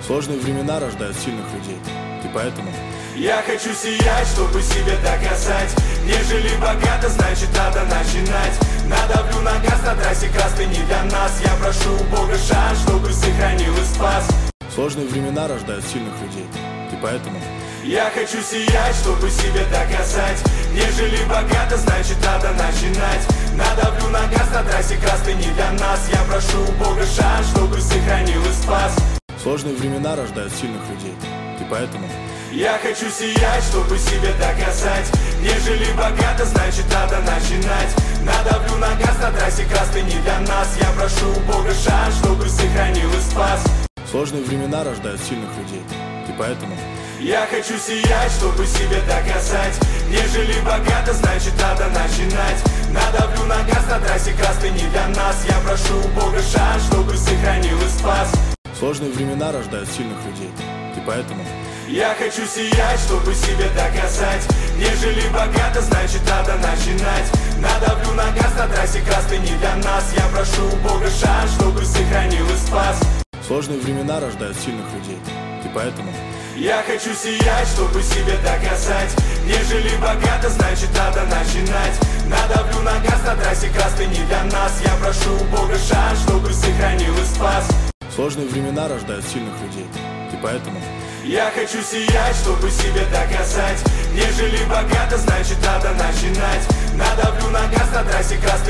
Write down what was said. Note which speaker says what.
Speaker 1: Сложные времена рождают сильных людей. И поэтому
Speaker 2: я хочу сиять, чтобы себе доказать. Нежели богато, значит надо начинать. Надавлю на газ на трассе красной не для нас. Я прошу у Бога шанс, чтобы сохранил и спас.
Speaker 1: сложные времена рождают сильных людей. И поэтому
Speaker 2: я хочу сиять, чтобы себе доказать. Нежели богато, значит надо начинать. Надавлю на газ на трассе красной не для нас. Я прошу у Бога шанс, чтобы сохранил и спас.
Speaker 1: сложные времена рождают сильных людей. И поэтому
Speaker 2: я хочу сиять, чтобы себе доказать. Нежели богато, значит надо начинать. Надавлю на газ на трассе красной не для нас. Я прошу у Бога шанс, чтобы сохранил и спас.
Speaker 1: сложные времена рождают сильных людей. И поэтому
Speaker 2: я хочу сиять, чтобы себе доказать. Нежели богато, значит надо начинать. Надавлю на газ на трассе красной не для нас. Я прошу у Бога шанс, чтобы сохранил и спас.
Speaker 1: сложные времена рождают сильных людей. И поэтому
Speaker 2: я хочу сиять, чтобы себе доказать. Нежели богато, значит надо начинать. Надавлю на газ на трассе красной не для нас. Я прошу у Бога шанс, чтобы сохранил и спас.
Speaker 1: сложные времена рождают сильных людей. И поэтому
Speaker 2: я хочу сиять, чтобы себе доказать. Нежели богато, значит надо начинать. Надавлю на газ на трассе красной не для нас. Я прошу у Бога шанс, чтобы сохранил и спас.
Speaker 1: сложные времена рождают сильных людей. И поэтому
Speaker 2: я хочу сиять, чтобы себе доказать. Нежели богато, значит надо начинать. Надавлю на газ на трассе красной